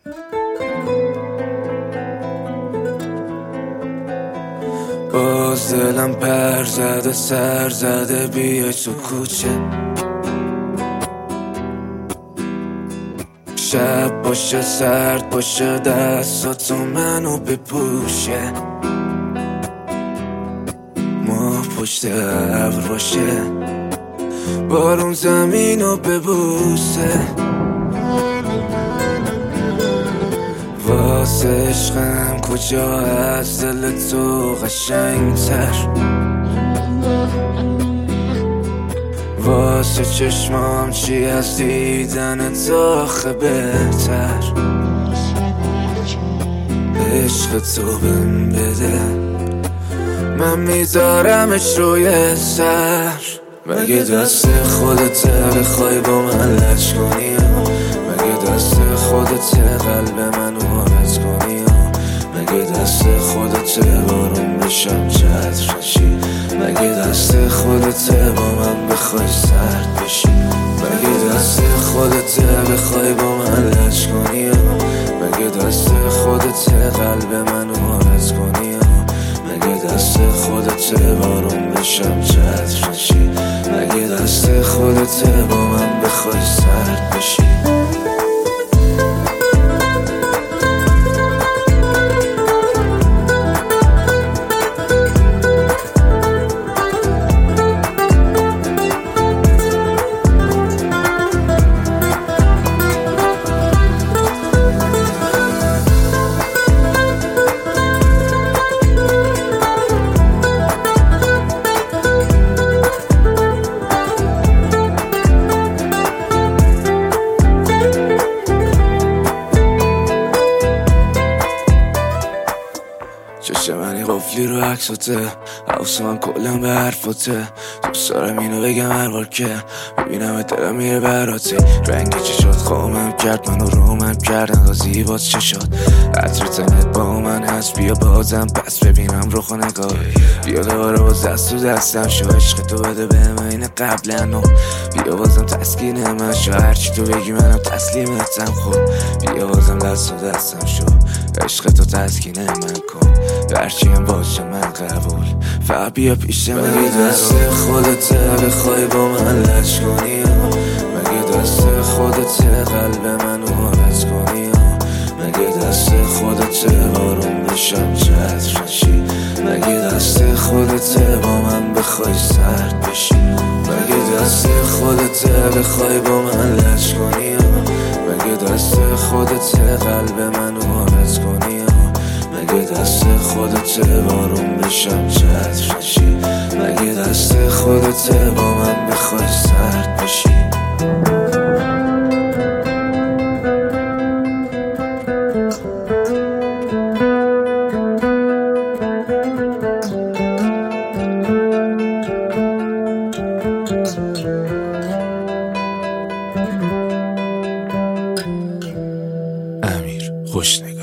باز دلم پر زده سر زده بیای تو کوچه، شب باشه سرد باشه دستاتو منو بپوشه، ماه پشت ابر باشه بارون زمینو ببوسه، واسه عشقم کجا از دل تو قشنگتر، واسه چشمام چی از دیدن آخه بهتر، عشق تو بهم بده من میذارمش روی سر، مگه دست خودت بخوای با من لج کنی، مگه دست خودت قلب منو عوض کنی، مگه دست خودت بارون بشم چتر نشی، مگه دست خودت با من بخوای سرد بشی، مگه دست خودت بخوای با من لج کنی، مگه دست خودت قلب منو عوض کنی، مگه دست خودت بارون بشم چتر نشی، مگه دست خودت با من بخوای سرد بشی. چشم منی قفلی رو عکساته، حواس من کلم به حرفاته، دوست دارم اینو بگم هر بار که ببینم دلم میره براته، رنگ چشات خامم کرد منو رومم کرد انقدر زیبات چشات، عطر تنت با من هست بیا بازم پس ببینم رخ و نگاه، بیا دوباره باز دست تو دستم شو، عشق تو بده بهم این قبلا، بیا بازم تسکین من شو، هرچی تو بگی منم تسلیمتم، خب بیا بازم دست تو دستم شو، عشق تو تسکین من کن، هرچی هم باشه من قبول، فقط بیا پیش من، مگه دست خودت بخوای با من لج کنی، مگه دست خودت قلب منو عوض کنی، مگه دست خودت بارون بشم چتر نشی، مگه دست خودت با من بخوای سرد بشی، مگه دست خودت بخوای با من لج کنی، مگه دست خودت قلب منو عوض کنی، مگه دست خودت بارون بشم چتر نشی، مگه دست خودت با من بخوای سرد بشی. امیر خوشنگ